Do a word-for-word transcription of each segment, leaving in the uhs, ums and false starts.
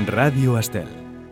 Ràdio Estel.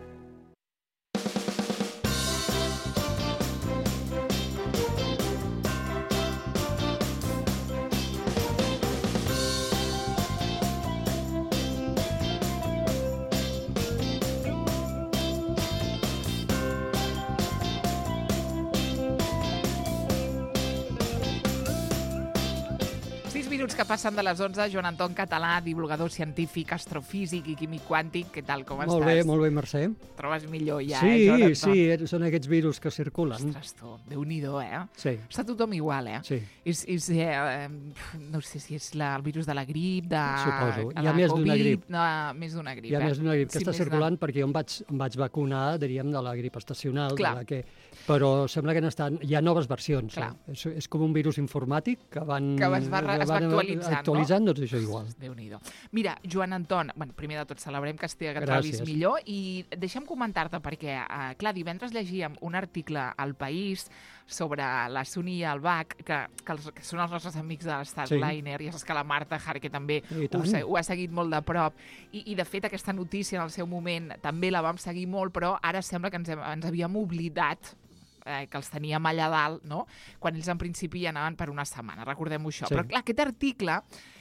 Que passen de les onze, Joan Anton Català, divulgador científic, astrofísic i químic quàntic. Què tal, com molt estàs? Molt bé, molt bé, Mercè. Trobes millor ja, sí, eh, Joan Anton? Sí, són aquests virus que circulen. Ostres, tu, Déu-n'hi-do, eh? Sí. Està tothom igual, eh? Sí. És, és, eh, no sé si és la, el virus de la grip, de... Suposo. Hi ha la més d'una grip. No, més d'una grip, Hi ha eh? més d'una grip que sí, està circulant de... perquè jo em vaig, em vaig vacunar, diríem, de la grip estacional, de la que... però sembla que n'estan... hi ha noves versions. Eh? És, és com un virus informàtic que van... Que es va, es va actualitzant, actualitzant, no? Doncs això igual. Déu-n'hi-do. Mira, Joan Anton, bueno, primer de tot celebrem que, estigui, que et trobis millor i deixa'm comentar-te perquè, eh, clar, divendres llegíem un article al País sobre la Suni i el Bach, que, que, els, que són els nostres amics de l'Starliner, sí. Ja saps que la Marta Jarque també ho, ho ha seguit molt de prop, I, i de fet aquesta notícia en el seu moment també la vam seguir molt, però ara sembla que ens, hem, ens havíem oblidat eh, que els teníem allà dalt, no? Quan ells en principi ja anaven per una setmana, recordem-ho això. Sí. Però clar, aquest article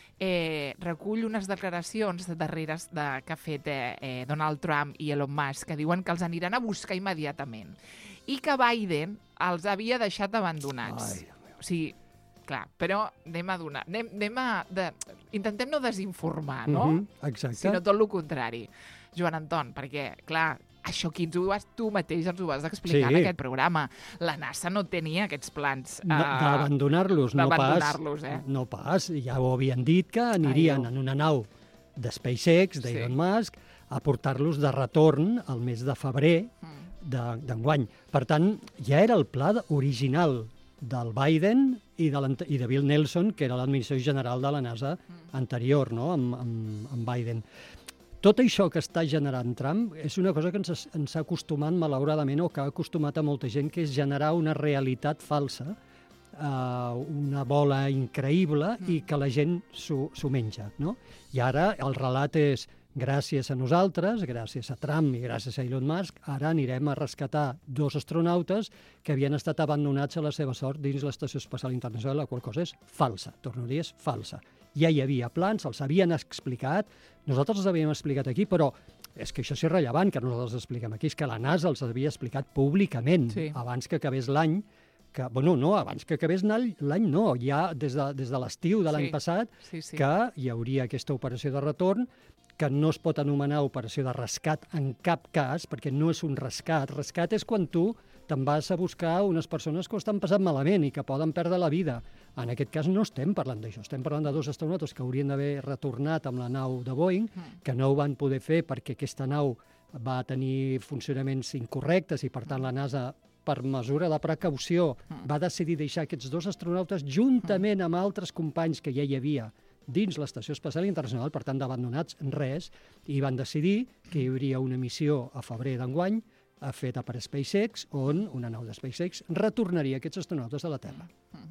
Eh, recull unes declaracions darreres de, que ha fet eh, eh, Donald Trump i Elon Musk, que diuen que els aniran a buscar immediatament i que Biden els havia deixat abandonats. Ai, o sigui, clar, però anem a donar... Anem, anem a de, intentem no desinformar, no? Mm-hmm, exacte. Sinó tot el contrari. Joan Anton, perquè, clar, això aquí ens ho vas, tu mateix ens ho vas explicar sí. en aquest programa. La NASA no tenia aquests plans... Uh, D'abandonar-los, no pas. Eh? No pas, ja ho havien dit que anirien Ai, en una nau de SpaceX, d'Elon sí. Musk, a portar-los de retorn al mes de febrer mm. d'enguany. Per tant, ja era el pla original del Biden i de, i de Bill Nelson, que era l'administració general de la NASA mm. anterior, no?, amb, amb, amb Biden. Tot això que està generant Trump és una cosa que ens, ens ha acostumat, malauradament, o que ha acostumat a molta gent, que és generar una realitat falsa, eh, una bola increïble mm. i que la gent s'ho menja, no? I ara el relat és gràcies a nosaltres, gràcies a Trump i gràcies a Elon Musk, ara anirem a rescatar dos astronautes que havien estat abandonats a la seva sort dins l'Estació Espacial Internacional, la qual cosa és falsa, torno a dir, és falsa. Ja hi havia plans, els havien explicat, nosaltres els havíem explicat aquí, però és que això és irrellevant que nosaltres expliquem aquí, és que la NASA els havia explicat públicament, sí. abans que acabés l'any, que, bueno, no, abans que acabés l'any no, ja des de, des de l'estiu de l'any sí. passat, sí, sí. que hi hauria aquesta operació de retorn, que no es pot anomenar operació de rescat en cap cas, perquè no és un rescat. Rescat és quan tu te'n vas a buscar unes persones que ho estan passant malament i que poden perdre la vida. En aquest cas no estem parlant d'això, estem parlant de dos astronautes que haurien d'haver retornat amb la nau de Boeing, que no ho van poder fer perquè aquesta nau va tenir funcionaments incorrectes i, per tant, la NASA, per mesura de precaució, va decidir deixar aquests dos astronautes juntament amb altres companys que ja hi havia dins l'Estació Espacial Internacional, per tant, d'abandonats res, i van decidir que hi hauria una missió a febrer d'enguany feta per SpaceX, on una nau de SpaceX retornaria aquests astronautes a la Terra.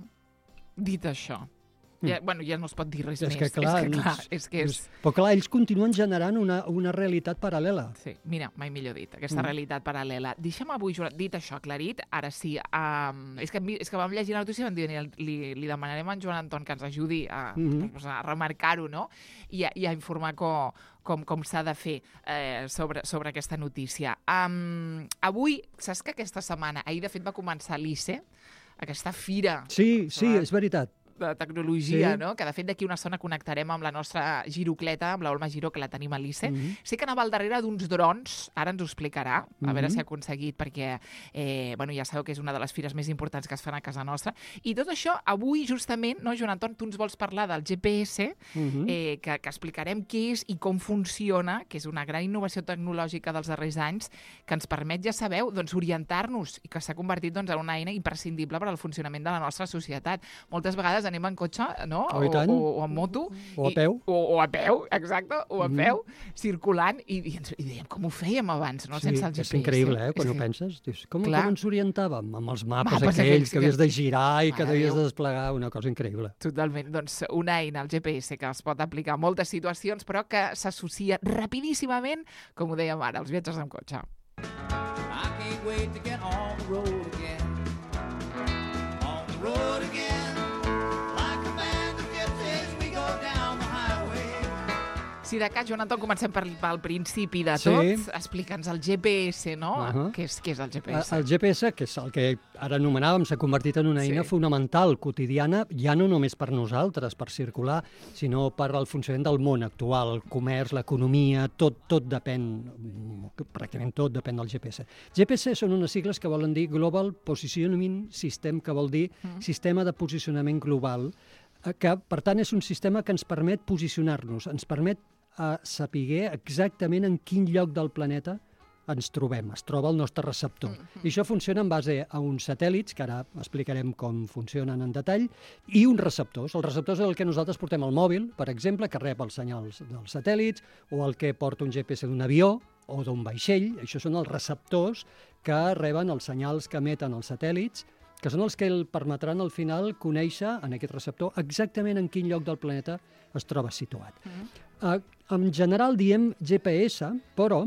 Dit això, ja, mm. bueno, ja no es pot dir res és més. Que, clar, és que, clar, és que és... Però clar, ells continuen generant una, una realitat paral·lela. Sí, mira, mai millor dit, aquesta mm. realitat paral·lela. Deixa'm avui, dit això, aclarit, ara sí, um, és, que, és que vam llegir la notícia i vam dir, li, li demanarem a en Joan Anton que ens ajudi a, mm. a remarcar-ho, no?, i a, i a informar com, com, com s'ha de fer eh, sobre, sobre aquesta notícia. Um, avui, saps que aquesta setmana, ahir de fet va començar l'I C E, aquesta fira... Sí, sí, és veritat. de tecnologia, sí. no? Que de fet d'aquí una estona connectarem amb la nostra girocleta, amb l'Olma Giró, que la tenim a l'I C E. Mm-hmm. Sé que anava al darrere d'uns drons, ara ens ho explicarà, a mm-hmm. veure si ha aconseguit, perquè eh, bueno, ja sabeu que és una de les fires més importants que es fan a casa nostra. I tot això, avui, justament, no, Joan Anton, tu ens vols parlar del G P S, mm-hmm. eh, que, que explicarem què és i com funciona, que és una gran innovació tecnològica dels darrers anys, que ens permet, ja sabeu, doncs, orientar-nos i que s'ha convertit doncs, en una eina imprescindible per al funcionament de la nostra societat. Moltes vegades vegades anem en cotxe, no? Oh, i tant. O, o, o en moto. O a i, peu. O, o a peu, exacte, o a Mm. peu, circulant, i, i, ens, i dèiem, com ho fèiem abans, no? Sí, Sense el G P S. és increïble, eh, quan És ho que- penses. Dius, com, Clar. com ens orientàvem? Amb els mapes, Mapes aquells aquells que havies que- de girar i que Mare havies Déu. de desplegar, una cosa increïble. Totalment. Doncs una eina, el G P S, que es pot aplicar a moltes situacions, però que s'associa rapidíssimament, com ho dèiem ara, als viatges amb cotxe. I can't wait to get on the road again. On the road again. Like a band of gypsies, we go down the highway. Si de cas, Joan Anton, comencem per, pel principi de Sí. tot. Explica'ns el G P S, no? Uh -huh. Què és, què és el G P Eh, S? El G P S, que és el que ara anomenàvem, s'ha convertit en una eina Sí. fonamental, quotidiana, ja no només per nosaltres, per circular, sinó per al funcionament del món actual, el comerç, l'economia, tot, tot depèn, pràcticament tot depèn del G P S. G P S són unes sigles que volen dir Global Positioning System, que vol dir Mm. sistema de posicionament global, eh, que, per tant, és un sistema que ens permet posicionar-nos, ens permet a saber exactament en quin lloc del planeta ens trobem, es troba el nostre receptor. I això funciona en base a uns satèl·lits, que ara explicarem com funcionen en detall, i uns receptors. Els receptors és el que nosaltres portem al mòbil, per exemple, que rep els senyals dels satèl·lits, o el que porta un G P S d'un avió o d'un vaixell. Això són els receptors que reben els senyals que emeten els satèl·lits, que són els que el permetran al final conèixer en aquest receptor exactament en quin lloc del planeta es troba situat. Mm. Uh, en general diem G P S, però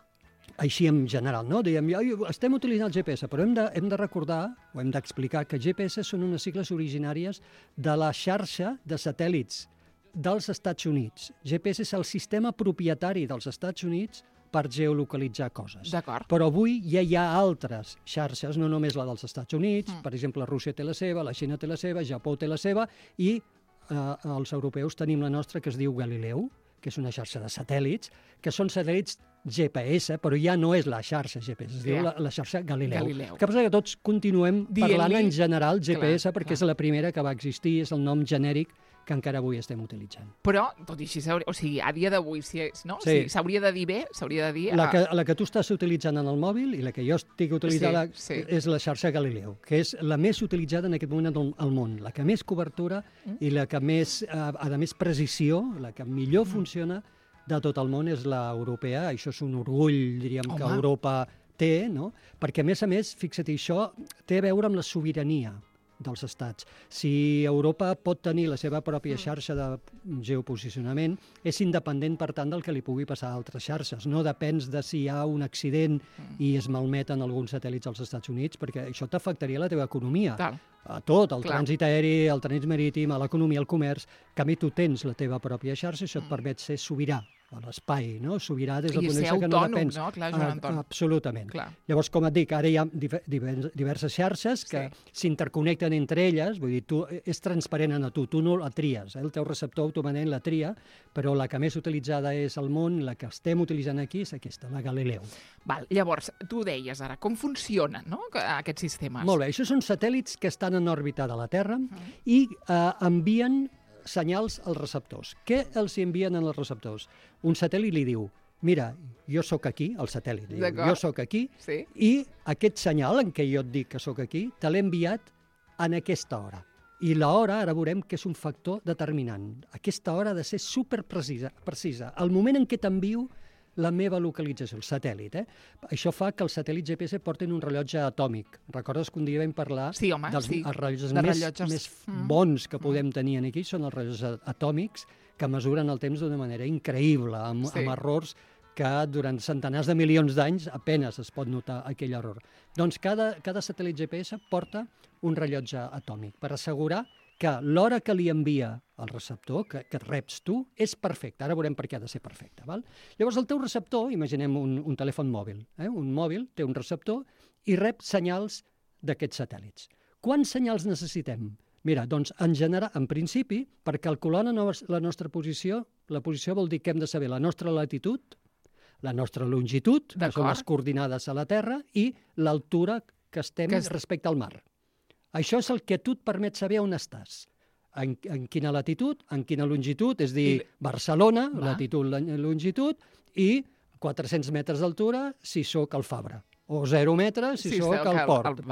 així en general, no? Diem, estem utilitzant el G P S, però hem de, hem de recordar o hem d'explicar que G P S són unes sigles originàries de la xarxa de satèl·lits dels Estats Units. G P S és el sistema propietari dels Estats Units per geolocalitzar coses. D'acord. Però avui ja hi ha altres xarxes, no només la dels Estats Units, Mm. per exemple, Rússia té la seva, la Xina té la seva, Japó té la seva, i eh, els europeus tenim la nostra, que es diu Galileu, que és una xarxa de satèl·lits, que són satèl·lits G P S, però ja no és la xarxa G P S, es diu Ja. la, la xarxa Galileu. Galileu. Que passa que tots continuem Dient-li- parlant en general G P S, Clar, perquè clar. és la primera que va existir, és el nom genèric que encara avui estem utilitzant. Però, tot i així, s'hauria- o sigui, a dia d'avui, si és- no? Sí. Sí, s'hauria de dir bé, s'hauria de dir... La ah, que, la que tu estàs utilitzant en el mòbil i la que jo estic utilitzant Sí, sí. és la xarxa Galileu, que és la més utilitzada en aquest moment al, al món, la que més cobertura Mm. i la que més, eh, a més precisió, la que millor funciona de tot el món és l'europea. Això és un orgull, diríem, que Home. Europa té, no? Perquè, a més a més, fixa't, això té a veure amb la sobirania dels estats. Si Europa pot tenir la seva pròpia xarxa de geoposicionament, és independent, per tant, del que li pugui passar a altres xarxes. No depens de si hi ha un accident i es malmeten alguns satèl·lits als Estats Units, perquè això t'afectaria la teva economia. Tal. A tot, el Clar. trànsit aeri, el trànsit marítim, a l'economia, al comerç. En canvi, tu tens la teva pròpia xarxa, això et permet ser sobirà a l'espai, no? Sobirà des del I punt de ser vista que no autònom, depens. no? Clar, Joan Ah, Anton. Absolutament. Clar. Llavors, com et dic, ara hi ha diver- diver- diverses xarxes que s'interconnecten entre elles, vull dir, tu, és transparent a tu, tu no la tries, eh? El teu receptor automàticament la tria, però la que més utilitzada és al món, la que estem utilitzant aquí és aquesta, la Galileu. Val, llavors, tu deies ara, com funcionen, no?, que- aquests sistemes? Molt bé, això són satèl·lits que estan en òrbita de la Terra i eh, envien senyals als receptors. Què els envien als receptors? Un satèl·lit li diu, mira, jo sóc aquí, el satèl·lit diu, D'acord. jo sóc aquí, Sí. i aquest senyal en què jo et dic que sóc aquí, te l'he enviat en aquesta hora. I l'hora, ara veurem que és un factor determinant. Aquesta hora ha de ser superprecisa. Precisa. El moment en què t'envio la meva localització, el satèl·lit. Eh? Això fa que els satèl·lits G P S portin un rellotge atòmic. Recordes que un dia vam parlar Sí, home, dels sí. els rellotges De més, rellotges. més Mm. bons que podem tenir aquí? Són els rellotges a- atòmics que mesuren el temps d'una manera increïble, amb, Sí. amb errors que durant centenars de milions d'anys apenes es pot notar aquell error. Doncs cada, cada satèl·lit G P S porta un rellotge atòmic per assegurar que l'hora que li envia el receptor, que, que reps tu, és perfecta. Ara veurem per què ha de ser perfecta. Val? Llavors, el teu receptor, imaginem un, un telèfon mòbil. Eh? Un mòbil té un receptor i rep senyals d'aquests satèl·lits. Quants senyals necessitem? Mira, doncs, en general, en principi, per calcular la, no la nostra posició, la posició vol dir que hem de saber la nostra latitud, la nostra longitud, que són les coordinades a la Terra, i l'altura que estem Que és- respecte al mar. Això és el que a tu et permet saber on estàs. En, en quina latitud, en quina longitud, és dir, I- Barcelona, Va. latitud, la- longitud, i quatre-cents metres d'altura si sóc al Fabra, o zero metres si Sí, sóc sóc al al- port. al- val.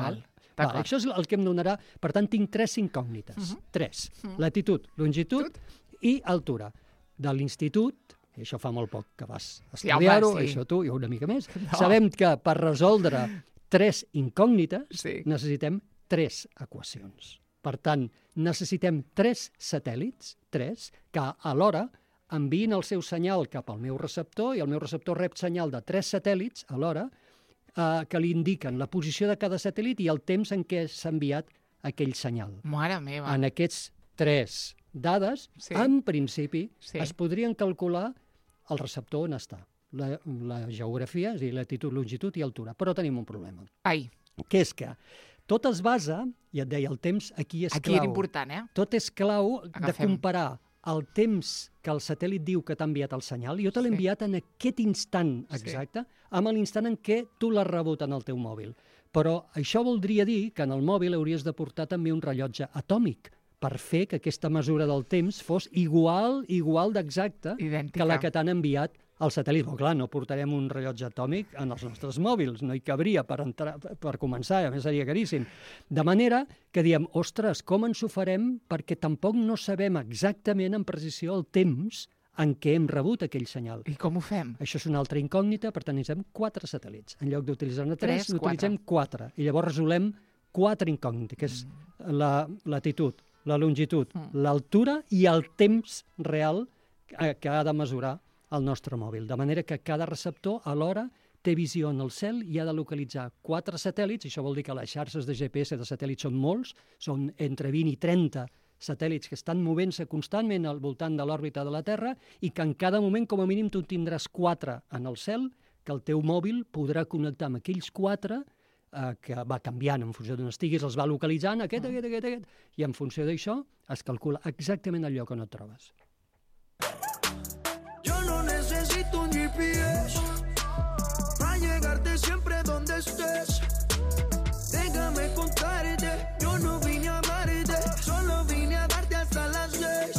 Va, això és el que em donarà... Per tant, tinc tres incògnites. Uh -huh. Tres. Uh -huh. Latitud, longitud Tot? i altura. De l'institut, i això fa molt poc que vas estudiar-ho, sí, sí. Això tu i una mica més, no. Sabem que per resoldre tres incògnites sí. necessitem tres equacions. Per tant, necessitem tres satèl·lits, tres, que alhora enviïn el seu senyal cap al meu receptor i el meu receptor rep senyal de tres satèl·lits alhora eh, que li indiquen la posició de cada satèl·lit i el temps en què s'ha enviat aquell senyal. Mare meva! En aquests tres dades, sí. en principi, sí. es podrien calcular el receptor on està, la, la geografia, és a dir, latitud, longitud i altura. Però tenim un problema. Ai! Que és que tot es basa, i et deia, el temps aquí és aquí clau. Aquí era important, eh? Tot és clau Agafem. de comparar el temps que el satèl·lit diu que t'ha enviat el senyal, jo te l'he sí. enviat en aquest instant exacte, sí. amb l'instant en què tu l'has rebut en el teu mòbil. Però això voldria dir que en el mòbil hauries de portar també un rellotge atòmic, per fer que aquesta mesura del temps fos igual, igual d'exacta que la que t'han enviat al satèl·lit. Però clar, no portarem un rellotge atòmic en els nostres mòbils, no hi cabria per, entrar, per començar, a més seria caríssim. De manera que diem, ostres, com ens ho farem? Perquè tampoc no sabem exactament en precisió el temps en què hem rebut aquell senyal. I com ho fem? Això és una altra incògnita, per tant, necessitem quatre satèl·lits. En lloc d'utilitzar-ne tres, n'utilitzem quatre. I llavors resolem quatre incògnites, que és mm. la latitud, la longitud, mm. l'altura i el temps real que, que ha de mesurar el nostre mòbil. De manera que cada receptor alhora té visió en el cel i ha de localitzar quatre satèl·lits, i això vol dir que les xarxes de G P S de satèl·lits són molts, són entre vint i trenta satèl·lits que estan movent-se constantment al voltant de l'òrbita de la Terra i que en cada moment, com a mínim, tu tindràs quatre en el cel, que el teu mòbil podrà connectar amb aquells quatre eh, que va canviant en funció d'on estiguis, els va localitzant, aquest, aquest, aquest, aquest, i en funció d'això es calcula exactament el lloc on et trobes. Yo no necesito un G P S para llegarte siempre donde estés. Déjame contarte, yo no vine a amarte, solo vine a darte hasta las seis.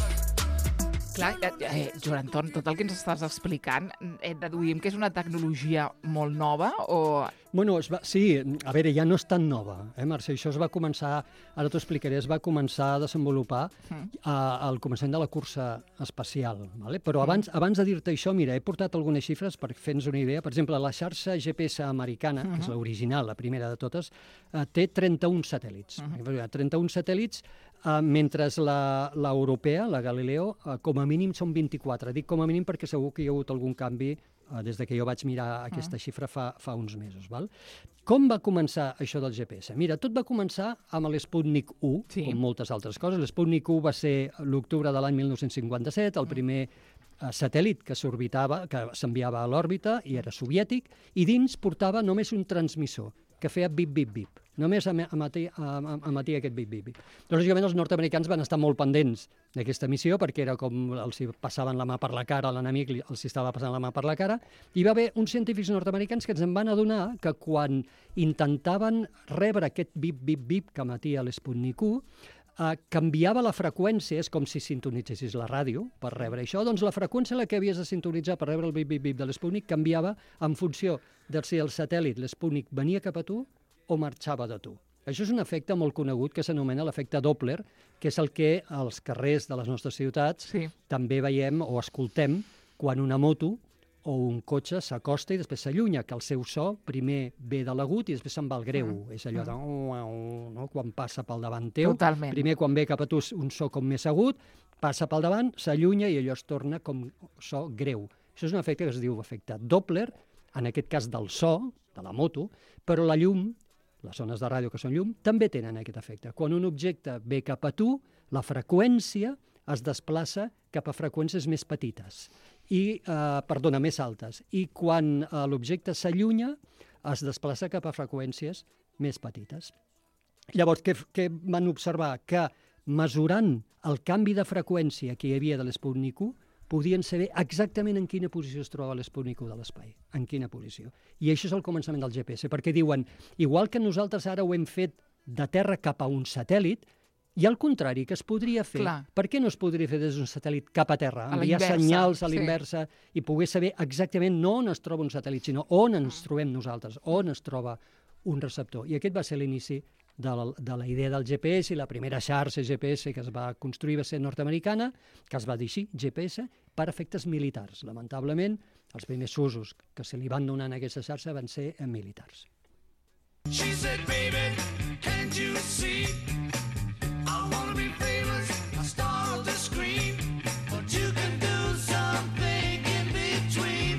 Clar, eh, eh, Joan Anton, tot el que ens estàs explicant, eh, deduïm que és una tecnologia molt nova o... Bueno, es va, sí, a veure, ja no és tan nova, eh, Mercè? Això es va començar, ara t'ho explicaré, es va començar a desenvolupar mm. a, al començament de la cursa espacial, ¿vale? Però mm. abans, abans de dir-te això, mira, he portat algunes xifres per fer-nos una idea. Per exemple, la xarxa G P S americana, mm-hmm. que és l'original, la primera de totes, eh, té trenta-un satèl·lits. Mm-hmm. trenta-un satèl·lits, eh, mentre l'europea, la Galileo, eh, com a mínim són vint-i-quatre. Dic com a mínim perquè segur que hi ha hagut algun canvi des de que jo vaig mirar aquesta xifra fa, fa uns mesos. Val? Com va començar això del G P S? Mira, tot va començar amb l'Sputnik u, sí. com moltes altres coses. L'Sputnik u va ser l'octubre de l'any mil nou-cents cinquanta-set, el primer eh, satèl·lit que s'orbitava, que s'enviava a l'òrbita, i era soviètic, i dins portava només un transmissor, que feia bip-bip-bip. Només emetia aquest bip-bip-bip. Lògicament, els nord-americans van estar molt pendents d'aquesta missió, perquè era com els passaven la mà per la cara, l'enemic els estava passant la mà per la cara, i va haver uns científics nord-americans que ens en van adonar que quan intentaven rebre aquest bip-bip-bip que emetia l'Sputnik u, eh, canviava la freqüència, és com si sintonitzessis la ràdio per rebre això, doncs la freqüència a la que havies de sintonitzar per rebre el bip-bip-bip de l'Sputnik canviava en funció de si el satèl·lit, l'Sputnik, venia cap a tu o marxava de tu. Això és un efecte molt conegut que s'anomena l'efecte Doppler, que és el que als carrers de les nostres ciutats sí. també veiem o escoltem quan una moto o un cotxe s'acosta i després s'allunya, que el seu so primer ve de l'agut i després se'n va al greu. Mm. És allò de... No? Quan passa pel davant teu, Totalment. Primer quan ve cap a tu un so com més agut, passa pel davant, s'allunya i allò es torna com so greu. Això és un efecte que es diu efecte Doppler, en aquest cas del so, de la moto, però la llum, les zones de ràdio que són llum, també tenen aquest efecte. Quan un objecte ve cap a tu, la freqüència es desplaça cap a freqüències més petites, i, eh, perdona, més altes. I quan eh, l'objecte s'allunya, es desplaça cap a freqüències més petites. Llavors, què, què van observar? Que mesurant el canvi de freqüència que hi havia de l'Sputnik u, podien saber exactament en quina posició es troba l'Sputnik u de l'espai, en quina posició. I això és el començament del G P S, perquè diuen, igual que nosaltres ara ho hem fet de terra cap a un satèl·lit, i al contrari, que es podria fer. Clar. Per què no es podria fer des d'un satèl·lit cap a terra? A enviar senyals a l'inversa sí. i poder saber exactament no on es troba un satèl·lit, sinó on ens trobem nosaltres, on es troba un receptor. I aquest va ser l'inici de la, de la idea del G P S, i la primera xarxa G P S que es va construir va ser nord-americana, que es va dir així, G P S, per efectes militars. Lamentablement, els primers usos que se li van donar en aquesta xarxa van ser en militars. She said, baby, can't you see? I wanna be famous, a star of the screen, but you can do something in between.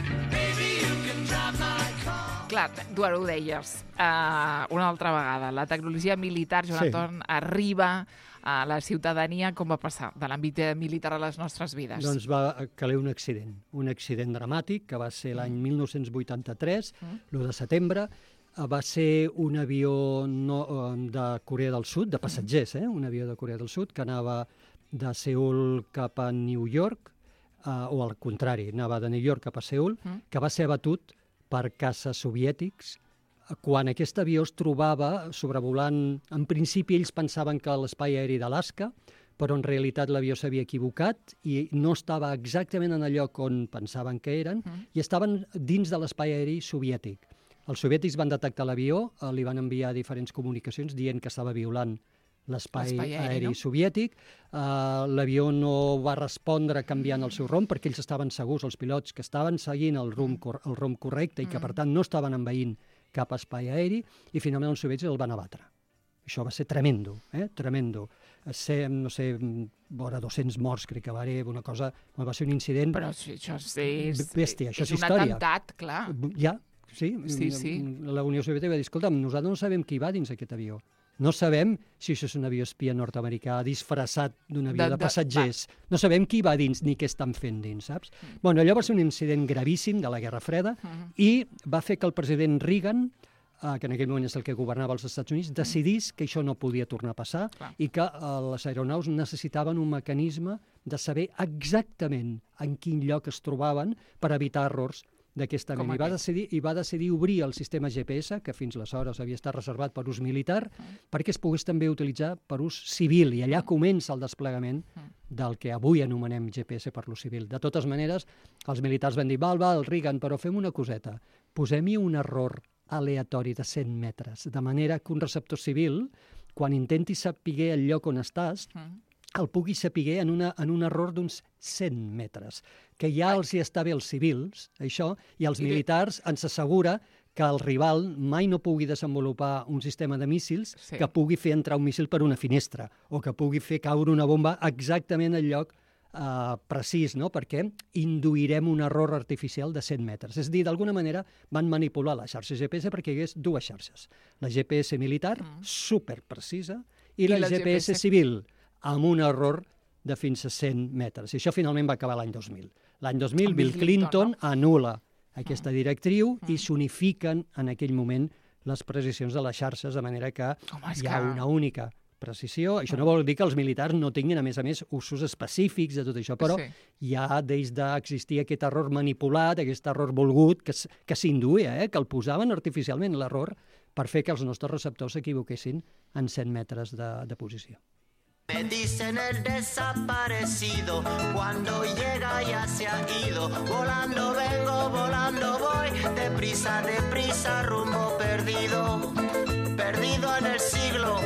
Baby, you can drive my car. Clar, tu ara ho deies uh, una altra vegada. La tecnologia militar, Jonathan, sí. arriba a la ciutadania. Com va passar de l'àmbit militar a les nostres vides? Doncs va caler un accident, un accident dramàtic que va ser l'any mil nou-cents vuitanta-tres, mm. l'u de setembre. Va ser un avió no, de Corea del Sud, de passatgers, eh? un avió de Corea del Sud, que anava de Seül cap a New York, eh, o al contrari, anava de New York cap a Seül, mm. que va ser abatut per caces soviètics. Quan aquest avió es trobava sobrevolant, en principi ells pensaven que l'espai aeri d'Alaska, però en realitat l'avió s'havia equivocat i no estava exactament en el lloc on pensaven que eren, mm. i estaven dins de l'espai aeri soviètic. Els soviètics van detectar l'avió, eh, li van enviar diferents comunicacions dient que estava violant l'espai aeri, aeri no? soviètic. Uh, l'avió no va respondre canviant el seu rumb perquè ells estaven segurs, els pilots, que estaven seguint el rumb, cor el rumb correcte i que, per tant, no estaven envaint cap espai aeri, i finalment els soviètics el van abatre. Això va ser tremendo, eh? tremendo. Ser, no sé, vora dos-cents morts, crec que va haver una cosa... Va ser un incident... Però això és... Bèstia, això és, és un història. atemptat, clar. Ja, sí. Sí, sí. La Unió Soviètica va dir, escolta'm, nosaltres no sabem qui va dins aquest avió. No sabem si això és un avió espia nord-americà disfressat d'un avió de, de, de passatgers. Va. No sabem qui va dins ni què estan fent dins, saps? Mm. Bueno, allò va ser un incident gravíssim de la Guerra Freda mm. i va fer que el president Reagan, eh, que en aquell moment és el que governava els Estats Units, decidís que això no podia tornar a passar Clar. i que eh, les aeronaus necessitaven un mecanisme de saber exactament en quin lloc es trobaven per evitar errors d'aquesta mena. I va, decidir, I va decidir obrir el sistema G P S, que fins aleshores havia estat reservat per ús militar, mm. perquè es pogués també utilitzar per ús civil, i allà comença el desplegament mm. del que avui anomenem G P S per l'ús civil. De totes maneres, els militars van dir, val, val, Reagan, però fem una coseta, posem-hi un error aleatori de cent metres, de manera que un receptor civil, quan intenti saber el lloc on estàs, mm. el pugui saber en, una, en un error d'uns cent metres, que ja els hi està bé als civils, això, i als militars ens assegura que el rival mai no pugui desenvolupar un sistema de míssils sí. que pugui fer entrar un míssil per una finestra o que pugui fer caure una bomba exactament al lloc eh, precís, no? Perquè induirem un error artificial de cent metres. És a dir, d'alguna manera van manipular la xarxa G P S perquè hi hagués dues xarxes. La G P S militar, mm. superprecisa, i, I la, la G P S, G P S civil, amb un error de fins a cent metres. I això finalment va acabar l'any dos mil. L'any dos mil, Bill Clinton no? anul·la aquesta directriu mm. i s'unifiquen en aquell moment les precisions de les xarxes, de manera que Home, hi ha que... una única precisió. Això no vol dir que els militars no tinguin, a més a més, usos específics de tot això, però sí. hi ha, des d'existir aquest error manipulat, aquest error volgut, que, que s'induïa, eh? que el posaven artificialment, l'error, per fer que els nostres receptors s'equivoquessin en cent metres de, de posició. Me dicen el desaparecido, cuando llega ya se ha ido. Volando vengo, volando voy, deprisa, deprisa, rumbo perdido, perdido en el siglo.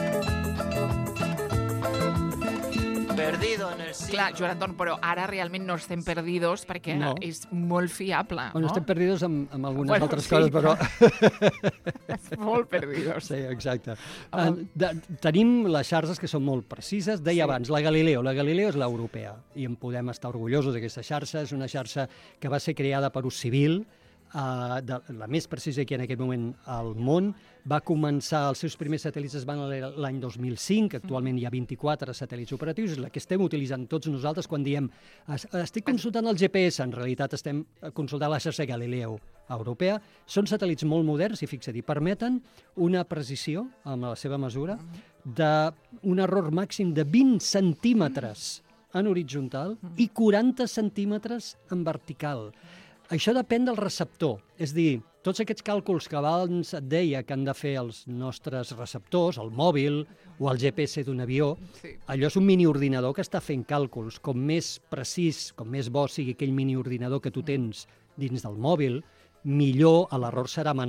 Perdido en el siglo. Clar, Joan Anton, però ara realment no estem perdidos perquè no. és molt fiable. Bueno, no? estem perdidos amb, amb algunes bueno, altres sí, coses, però... és molt perdidos. Sí, exacte. Uh, de, tenim les xarxes que són molt precises. Deia sí. abans, la Galileo. La Galileo és l'europea i en podem estar orgullosos d'aquesta xarxa. És una xarxa que va ser creada per ús civil, Uh, de, la més precisa aquí en aquest moment al món. Va començar, els seus primers satèl·lits es van l'any dos mil cinc, actualment hi ha vint-i-quatre satèl·lits operatius, és la que estem utilitzant tots nosaltres quan diem estic consultant el G P S, en realitat estem consultant la xarxa Galileo europea. Són satèl·lits molt moderns i fixa-t'hi, permeten una precisió, amb la seva mesura, d'un error màxim de vint centímetres en horitzontal i quaranta centímetres en vertical. Això depèn del receptor, és dir, tots aquests càlculs que abans et deia que han de fer els nostres receptors, el mòbil o el G P S d'un avió, sí. allò és un miniordinador que està fent càlculs. Com més precís, com més bo sigui aquell miniordinador que tu tens dins del mòbil, millor l'error serà menor.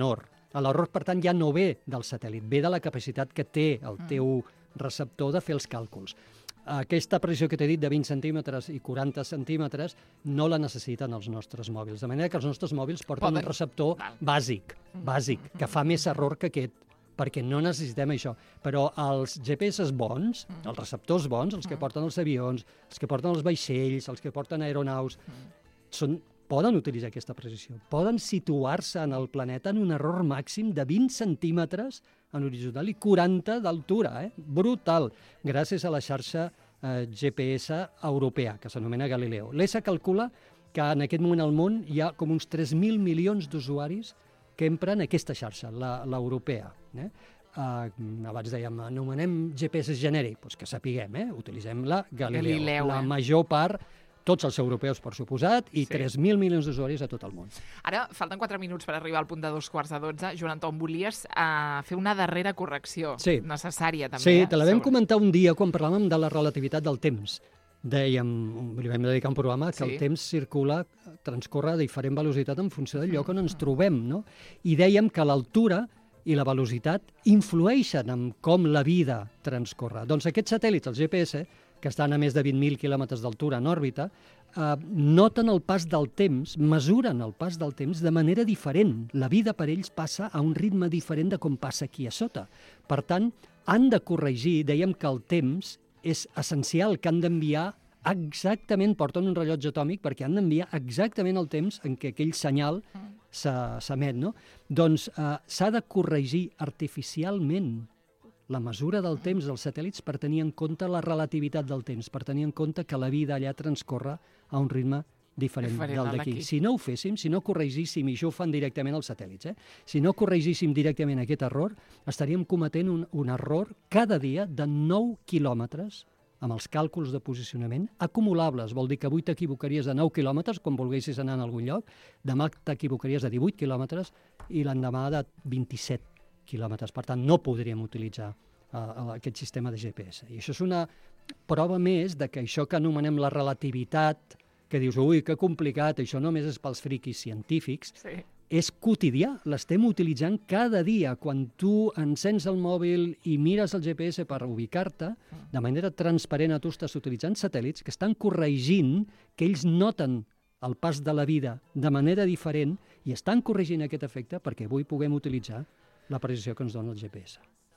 L'error, per tant, ja no ve del satèl·lit, ve de la capacitat que té el teu receptor de fer els càlculs. Aquesta precisió que t'he dit de vint centímetres i quaranta centímetres no la necessiten els nostres mòbils. De manera que els nostres mòbils porten Poden. un receptor bàsic, bàsic, que fa més error que aquest, perquè no necessitem això. Però els G P S bons, els receptors bons, els que porten els avions, els que porten els vaixells, els que porten aeronaus, són, poden utilitzar aquesta precisió. Poden situar-se en el planeta en un error màxim de vint centímetres en horitzontal i quaranta d'altura, eh? Brutal, gràcies a la xarxa eh, G P S europea, que s'anomena Galileo. L'E S A calcula que en aquest moment al món hi ha com uns tres mil milions d'usuaris que empren aquesta xarxa, l'europea. Eh? Uh, abans dèiem, anomenem G P S genèric, doncs que sapiguem, eh? Utilitzem la Galileo. Galileo, la eh? major part, tots els europeus, per suposat, i Sí. tres mil milions d'usuaris a tot el món. Ara, falten quatre minuts per arribar al punt de dos quarts de dotze. Joan Anton, volies uh, fer una darrera correcció Sí. necessària, també. Sí, eh? te la vam sobre- comentar un dia quan parlàvem de la relativitat del temps. Dèiem, li vam dedicar un programa que Sí. el temps circula, transcorre a diferent velocitat en funció del lloc on ens trobem, no? I dèiem que l'altura i la velocitat influeixen en com la vida transcorre. Doncs aquests satèl·lits, els G P S, que estan a més de vint mil quilòmetres d'altura en òrbita, eh, noten el pas del temps, mesuren el pas del temps de manera diferent. La vida per ells passa a un ritme diferent de com passa aquí a sota. Per tant, han de corregir, dèiem que el temps és essencial, que han d'enviar exactament, porten un rellotge atòmic perquè han d'enviar exactament el temps en què aquell senyal s'emet, no? Doncs eh, s'ha de corregir artificialment la mesura del temps dels satèl·lits per tenir en compte la relativitat del temps, per tenir en compte que la vida allà transcorre a un ritme diferent, Diferent del al d'aquí. d'aquí. Si no ho féssim, si no corregíssim, i això ho fan directament els satèl·lits, eh? si no corregíssim directament aquest error, estaríem cometent un, un error cada dia de nou quilòmetres amb els càlculs de posicionament acumulables. Vol dir que avui t'equivocaries de nou quilòmetres quan volguessis anar a algun lloc, demà t'equivocaries de divuit quilòmetres i l'endemà de vint-i-set quilòmetres. Per tant, no podríem utilitzar uh, aquest sistema de G P S. I això és una prova més de que això que anomenem la relativitat, que dius, ui, que complicat, això només és pels friquis científics, Sí. és quotidià, l'estem utilitzant cada dia. Quan tu encens el mòbil i mires el G P S per ubicar-te, de manera transparent a tu estàs utilitzant satèl·lits que estan corregint, que ells noten el pas de la vida de manera diferent i estan corregint aquest efecte perquè avui puguem utilitzar la precisió que ens dona el G P S.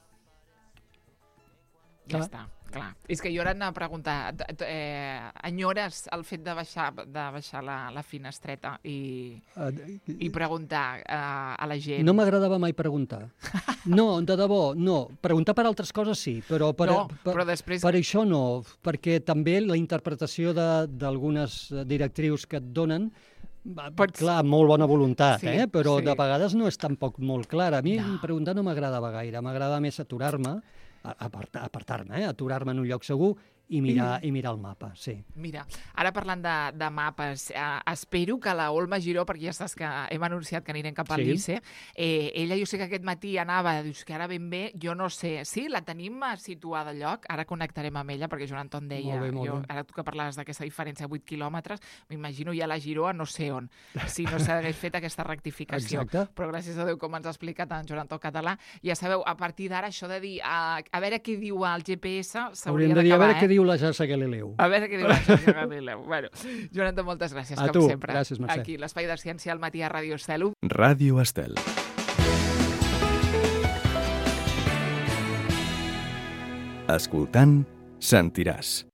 Ja Clar. està, clar. És que jo ara anava a preguntar, t- t- eh, enyores el fet de baixar, de baixar la, la finestreta i, Uh, i preguntar eh, a la gent? No m'agradava mai preguntar. No, de debò, no. Preguntar per altres coses sí, però per, No, per, però després- per això no, perquè també la interpretació de- d'algunes directrius que et donen, va, Pots- clar, amb molt bona voluntat, Sí, eh? però sí. de vegades no és tampoc molt clara. A mi No. preguntar no m'agradava gaire, m'agrada més aturar-me, a- apartar- apartar-me, eh? aturar-me en un lloc segur i mirar, i mirar el mapa, sí. Mira, ara parlant de, de mapes, eh, espero que la Olma Giró, perquè ja saps que hem anunciat que anirem cap a Sí. l'I C E, eh, ella jo sé que aquest matí anava, dius que ara ben bé, jo no sé, sí, la tenim eh, situada a lloc, ara connectarem amb ella, perquè Joan Anton deia, Molt bé, molt jo, bé. ara tu que parlaves d'aquesta diferència de vuit quilòmetres, m'imagino ja la Giró a no sé on, si no s'hagués fet aquesta rectificació. Exacte. Però gràcies a Déu, com ens ha explicat en Joan Anton Català, ja sabeu, a partir d'ara, això de dir, a, a veure què diu el G P S, s'hauria Hauríem de dir a d'acabar, veure eh? què diu la xarxa Galileu. A veure què diu la xarxa Galileu. Bueno, Joan Anton, moltes gràcies, A com tu, sempre. gràcies, Mercè. Aquí, l'Espai de Ciència al matí a Ràdio Estel. Ràdio Estel. Escoltant, sentiràs.